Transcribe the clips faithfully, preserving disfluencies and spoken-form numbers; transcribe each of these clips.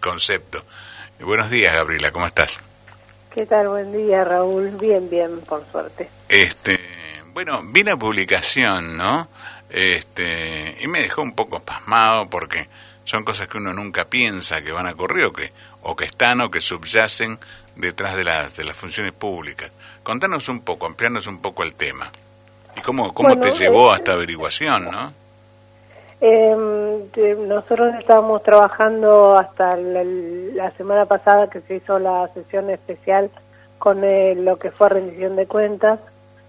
concepto. Buenos días, Gabriela, ¿cómo estás? ¿Qué tal? Buen día, Raúl. Bien, bien, por suerte. Este, bueno, vi la publicación, ¿no? Este, y me dejó un poco pasmado porque son cosas que uno nunca piensa que van a ocurrir o que, o que están o que subyacen detrás de las, de las funciones públicas. Contanos un poco, ampliarnos un poco el tema. ¿Y cómo, cómo bueno, te llevó eh, a esta averiguación, no? Eh, de, nosotros estábamos trabajando hasta la, la semana pasada que se hizo la sesión especial con eh, lo que fue rendición de cuentas,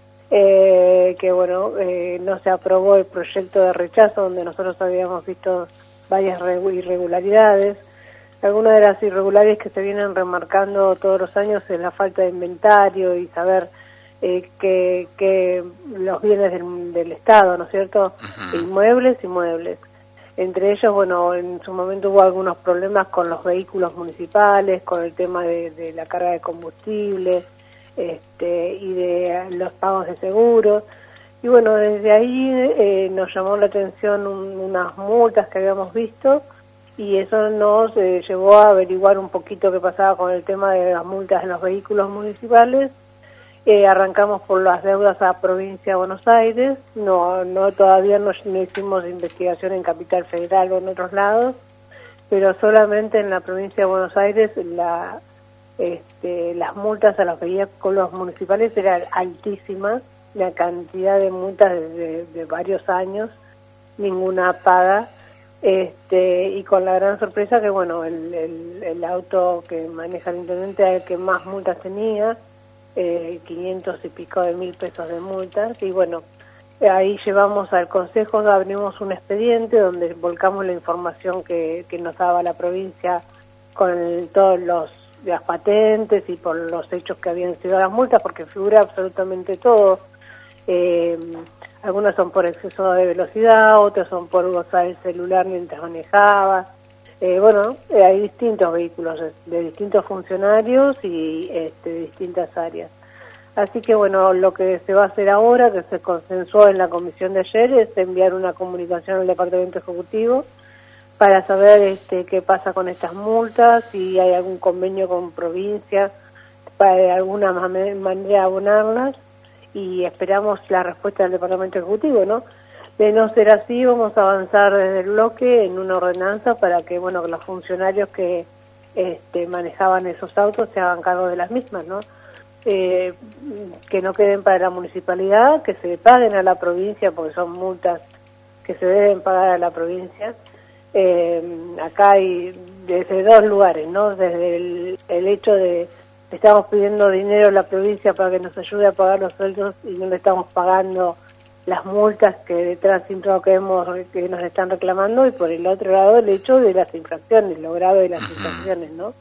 eh, que bueno, eh, no se aprobó el proyecto de rechazo donde nosotros habíamos visto varias irregularidades. Algunas de las irregularidades que se vienen remarcando todos los años es la falta de inventario y saber eh, que, que los bienes del, del Estado, ¿no es cierto? Uh-huh. Inmuebles y muebles. Entre ellos, bueno, en su momento hubo algunos problemas con los vehículos municipales, con el tema de, de la carga de combustible este, y de los pagos de seguros. Y bueno, desde ahí eh, nos llamó la atención un, unas multas que habíamos visto y eso nos eh, llevó a averiguar un poquito qué pasaba con el tema de las multas en los vehículos municipales. Eh, arrancamos por las deudas a provincia de Buenos Aires, no, no todavía no, no hicimos investigación en Capital Federal o en otros lados, pero solamente en la provincia de Buenos Aires la, este, las multas a los vehículos municipales eran altísimas, la cantidad de multas de, de, de varios años, ninguna paga, este, y con la gran sorpresa que bueno, el, el, el auto que maneja el intendente era el que más multas tenía, Eh, quinientos y pico de mil pesos de multas, y bueno, ahí llevamos al Consejo, abrimos un expediente donde volcamos la información que, que nos daba la provincia con el, todos los las patentes y por los hechos que habían sido las multas, porque figura absolutamente todo. Eh, algunas son por exceso de velocidad, otras son por usar el celular mientras manejaba. Eh, bueno, eh, hay distintos vehículos de, de distintos funcionarios y este, de distintas áreas. Así que bueno, lo que se va a hacer ahora, que se consensuó en la comisión de ayer, es enviar una comunicación al Departamento Ejecutivo para saber este, qué pasa con estas multas, si hay algún convenio con provincia para de alguna manera abonarlas, y esperamos la respuesta del Departamento Ejecutivo, ¿no? De no ser así, vamos a avanzar desde el bloque en una ordenanza para que, bueno, que los funcionarios que este, manejaban esos autos se hagan cargo de las mismas, ¿no? Eh, que no queden para la municipalidad, que se paguen a la provincia, porque son multas que se deben pagar a la provincia. Eh, acá hay desde dos lugares, ¿no? Desde el, el hecho de que estamos pidiendo dinero a la provincia para que nos ayude a pagar los sueldos y no le estamos pagando las multas que detrás siempre que hemos que nos están reclamando, y por el otro lado el hecho de las infracciones, lo grave de las uh-huh. infracciones, ¿no?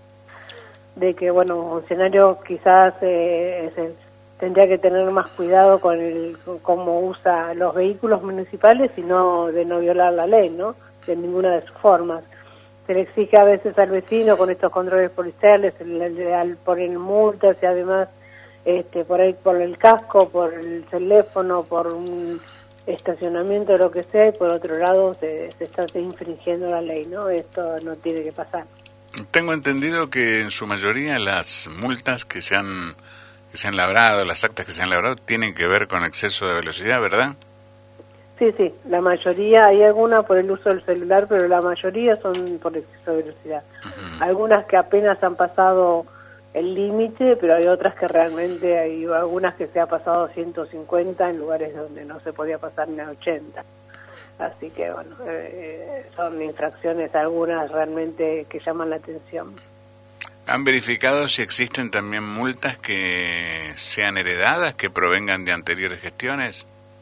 De que, bueno, un funcionario quizás eh, es el, tendría que tener más cuidado con el con cómo usa los vehículos municipales y no de no violar la ley, ¿no? De ninguna de sus formas. Se le exige a veces al vecino con estos controles policiales, el, el, el, por el multas y además Este, por ahí por el casco, por el teléfono, por un estacionamiento, lo que sea, y por otro lado se, se está infringiendo la ley, ¿no? Esto no tiene que pasar. Tengo entendido que en su mayoría las multas que se han que se han labrado, las actas que se han labrado, tienen que ver con exceso de velocidad, ¿verdad? Sí, sí, la mayoría, hay algunas por el uso del celular, pero la mayoría son por exceso de velocidad. Uh-huh. Algunas que apenas han pasado el límite, pero hay otras que realmente, hay algunas que se ha pasado a ciento cincuenta en lugares donde no se podía pasar ni a ochenta. Así que bueno, eh, son infracciones algunas realmente que llaman la atención. ¿Han verificado si existen también multas que sean heredadas, que provengan de anteriores gestiones?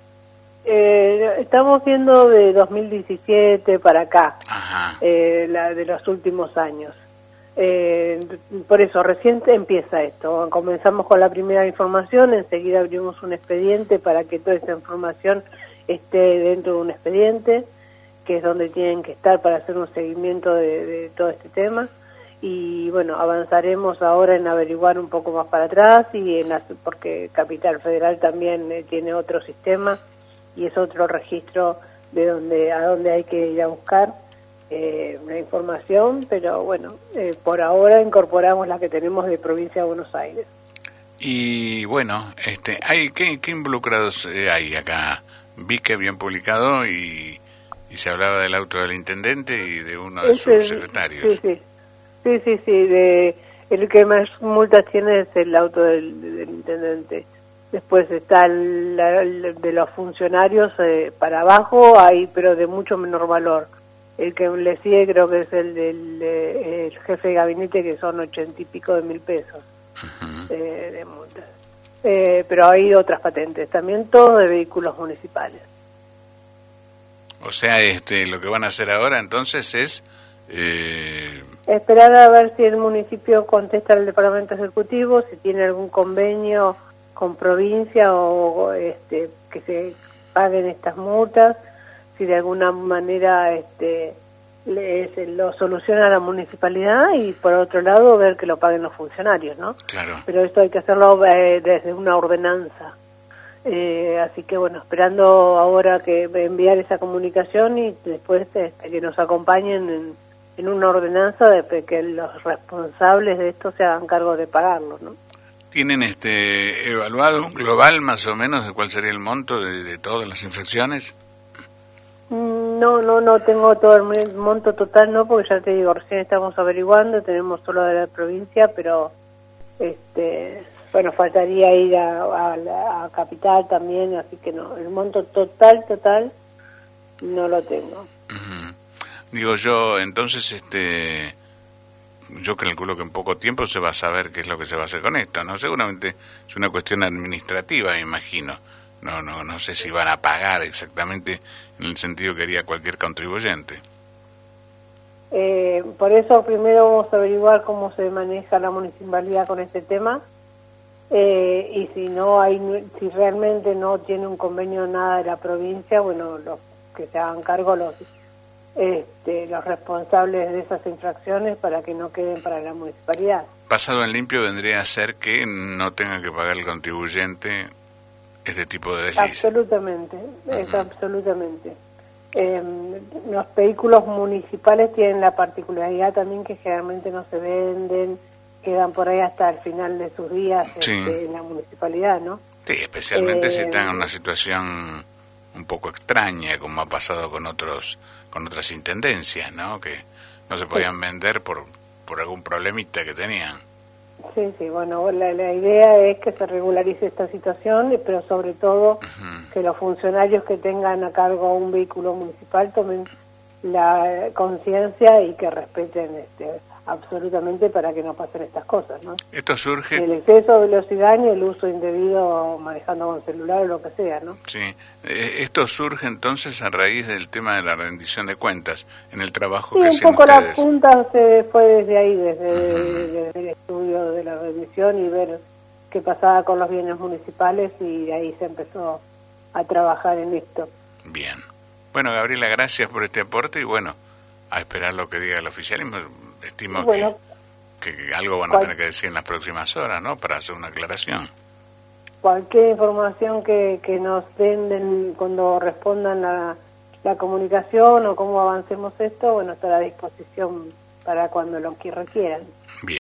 Eh, estamos viendo de dos mil diecisiete para acá, eh, la de los últimos años. Eh, por eso, recién empieza esto. Comenzamos con la primera información, enseguida abrimos un expediente para que toda esa información esté dentro de un expediente, que es donde tienen que estar para hacer un seguimiento de, de todo este tema. Y bueno, avanzaremos ahora en averiguar un poco más para atrás, y en la, porque Capital Federal también eh, tiene otro sistema y es otro registro de donde a dónde hay que ir a buscar. eh, la información, pero bueno, eh, por ahora incorporamos la que tenemos de Provincia de Buenos Aires. Y bueno, este, hay ¿qué, qué involucrados eh, hay acá? Vi que habían publicado y, y se hablaba del auto del intendente y de uno de Ese, sus secretarios. Sí, sí, sí, sí, sí, de, el que más multas tiene es el auto del, del intendente. Después está el, el de los funcionarios eh, para abajo, hay, pero de mucho menor valor. El que le sigue creo que es el del de, el jefe de gabinete, que son ochenta y pico de mil pesos uh-huh. eh, de multas. Eh, pero hay otras patentes, también todo de vehículos municipales. O sea, este, lo que van a hacer ahora entonces es... Eh... esperar a ver si el municipio contesta al departamento ejecutivo, si tiene algún convenio con provincia o este que se paguen estas multas, si de alguna manera este le, se lo soluciona la municipalidad, y por otro lado ver que lo paguen los funcionarios, ¿no? Claro. Pero esto hay que hacerlo eh, desde una ordenanza. Eh, así que bueno, esperando ahora que enviar esa comunicación y después este, que nos acompañen en, en una ordenanza de que los responsables de esto se hagan cargo de pagarlo, ¿no? ¿Tienen este evaluado un global más o menos de cuál sería el monto de, de todas las infracciones? No, no, no tengo todo el monto total, no, porque ya te digo, recién estamos averiguando, tenemos solo de la provincia, pero este bueno, faltaría ir a, a, a Capital también, así que no, el monto total, total, no lo tengo. Uh-huh. Digo yo, entonces, este... yo calculo que en poco tiempo se va a saber qué es lo que se va a hacer con esto, ¿no? Seguramente es una cuestión administrativa, me imagino. No, no, no sé si van a pagar exactamente en el sentido que haría cualquier contribuyente. Eh, por eso primero vamos a averiguar cómo se maneja la municipalidad con este tema, eh, y si no hay, si realmente no tiene un convenio nada de la provincia, bueno, los que se hagan cargo los Este, los responsables de esas infracciones para que no queden para la municipalidad. Pasado en limpio vendría a ser que no tenga que pagar el contribuyente este tipo de desliz. Absolutamente, uh-huh. es absolutamente. Eh, los vehículos municipales tienen la particularidad también que generalmente no se venden, quedan por ahí hasta el final de sus días sí. este, en la municipalidad, ¿no? Sí, especialmente eh, si están en una situación un poco extraña, como ha pasado con otros con otras intendencias, ¿no? Que no se podían sí. vender por por algún problemita que tenían. Sí, sí, bueno, la, la idea es que se regularice esta situación, pero sobre todo uh-huh. que los funcionarios que tengan a cargo un vehículo municipal tomen la conciencia y que respeten este, absolutamente para que no pasen estas cosas, ¿no? Esto surge... El exceso de velocidad y el uso indebido manejando con celular o lo que sea, ¿no? Sí. Eh, esto surge entonces a raíz del tema de la rendición de cuentas en el trabajo sí, que hacen ustedes. Sí, un poco ustedes. la punta se fue desde ahí, desde, uh-huh. desde el estudio de la rendición y ver qué pasaba con los bienes municipales, y de ahí se empezó a trabajar en esto. Bien. Bueno, Gabriela, gracias por este aporte y bueno, a esperar lo que diga el oficialismo. Estimo bueno, que, que algo van a tener que decir en las próximas horas, ¿no? Para hacer una aclaración. Cualquier información que, que nos den, den cuando respondan la, la comunicación o cómo avancemos esto, bueno, estará a disposición para cuando lo que requieran. Bien.